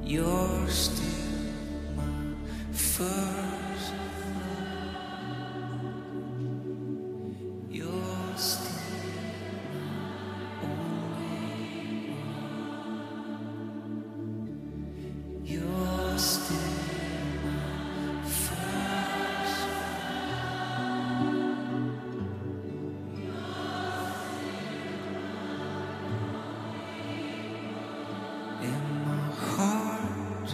You're still my first love. You're still my only one. You're still my first love. In my heart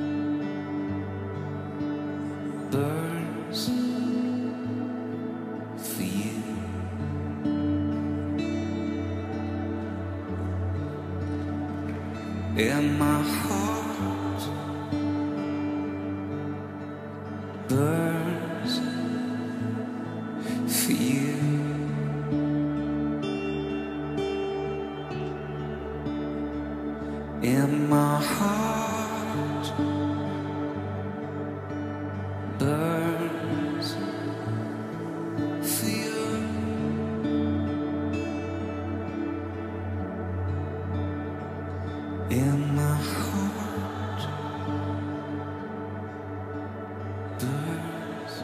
burns for you. In my heart burns for you. In my heart burns for you. In my heart burns.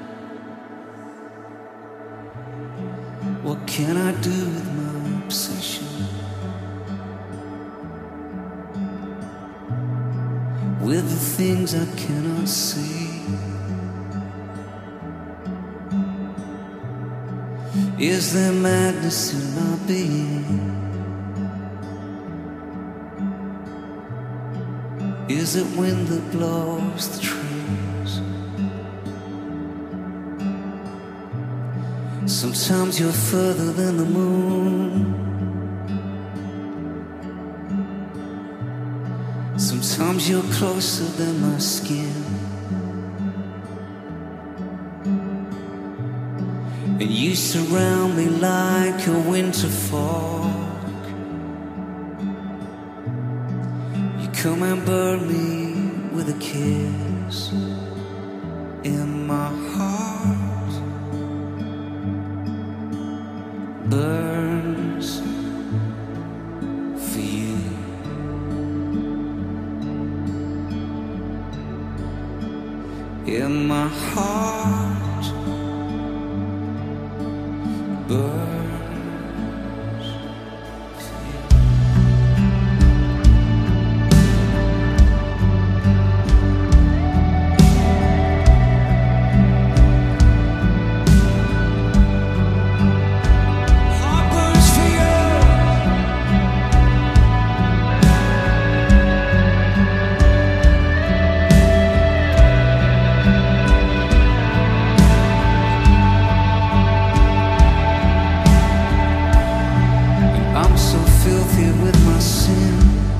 What can I do with my obsession? With the things I cannot see? Is there madness in my being? Is it wind that blows the trees? Sometimes you're further than the moon. Sometimes you're closer than my skin. And you surround me like a winter fog. You come and burn me with a kiss. In my heart burns for you. In my heart burns. Filthy with my sin,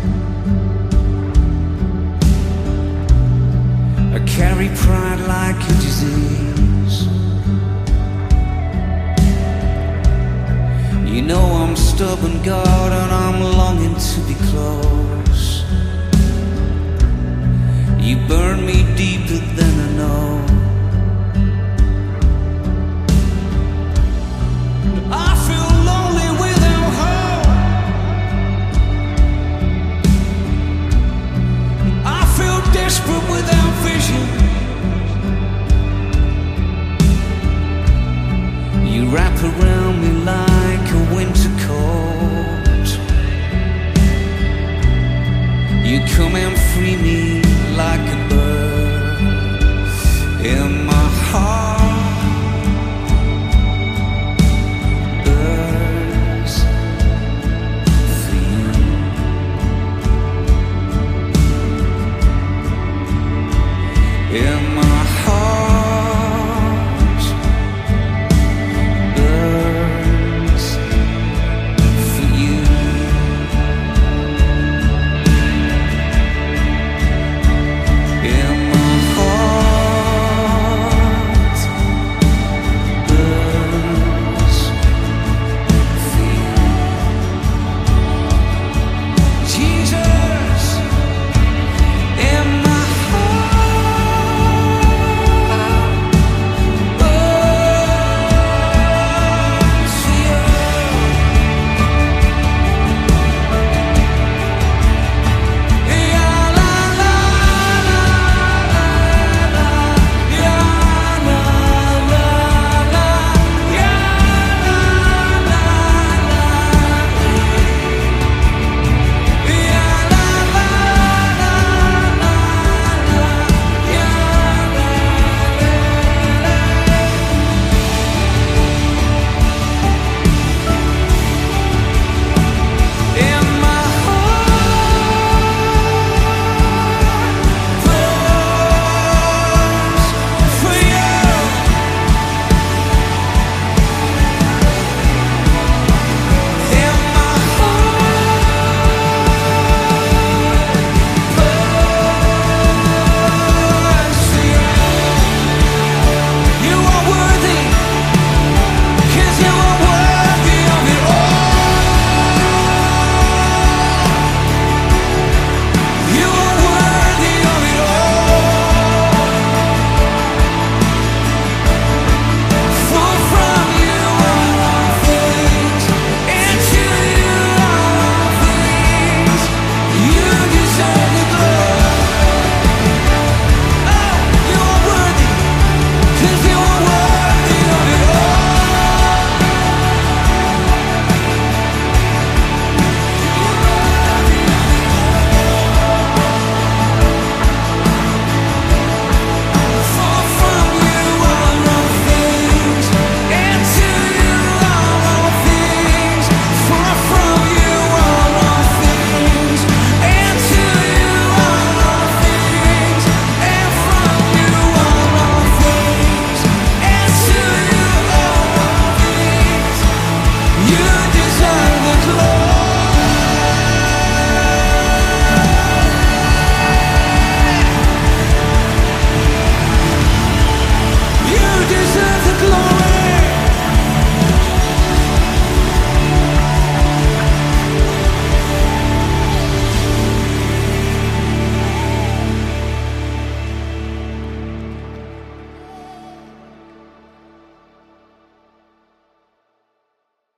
I carry pride like a disease. You know I'm stubborn, God, and I'm longing to be close. You burn me deeper than I know. I feel lonely without hope. Desperate without vision. You wrap around me like a winter coat. You come and free me